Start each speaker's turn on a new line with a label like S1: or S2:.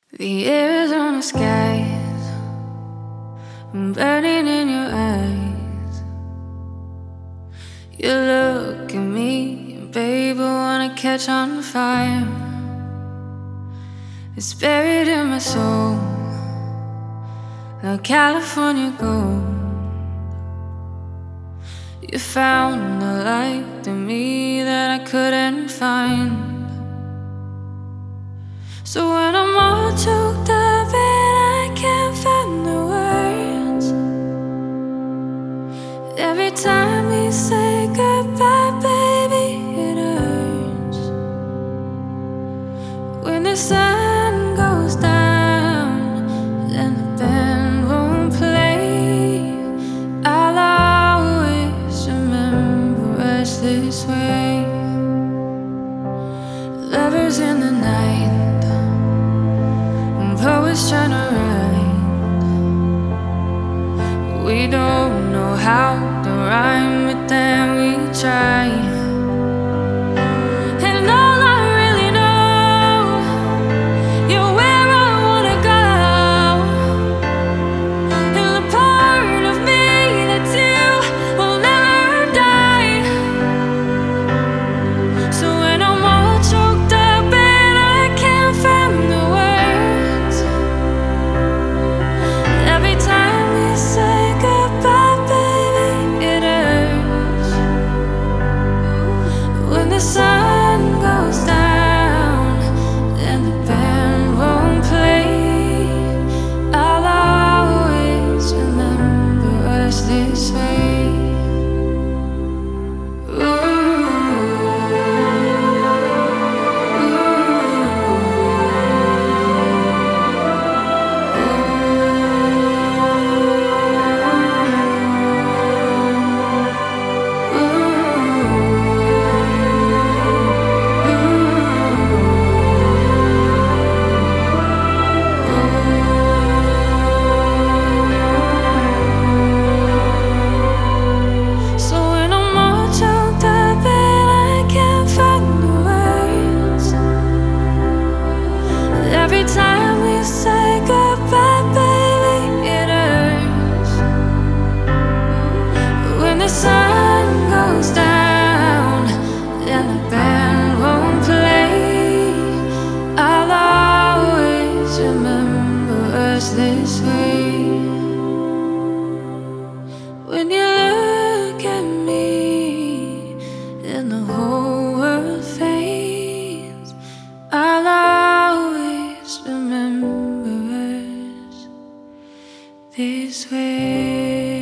S1: The Arizona skies burning in your eyes. You look at me, and babe, I wanna catch on fire. It's buried in my soul, like California gold. You found the light in me that I couldn't find. So when I'm all choked up and I can't find the words, every time we say goodbye, baby, it hurts. When the sun goes down and the band won't play, I'll always remember us this way. Lovers in the night, poets trying to write. We don't know how to rhyme, but then we try. And all I really know, you're where I wanna go, and the part of me that's you will never die. So when I'm all choked up and I can't find the words, every time we say goodbye, baby, it hurts. When the sun goes down and the band won't play, I'll always remember us this way. So when I'm all choked up and I can't find the words, every time we say goodbye, baby, it hurts. When the sun goes down and the band won't play, I'll always remember us this way. When you look at me and the whole world fades, I'll always remember us this way.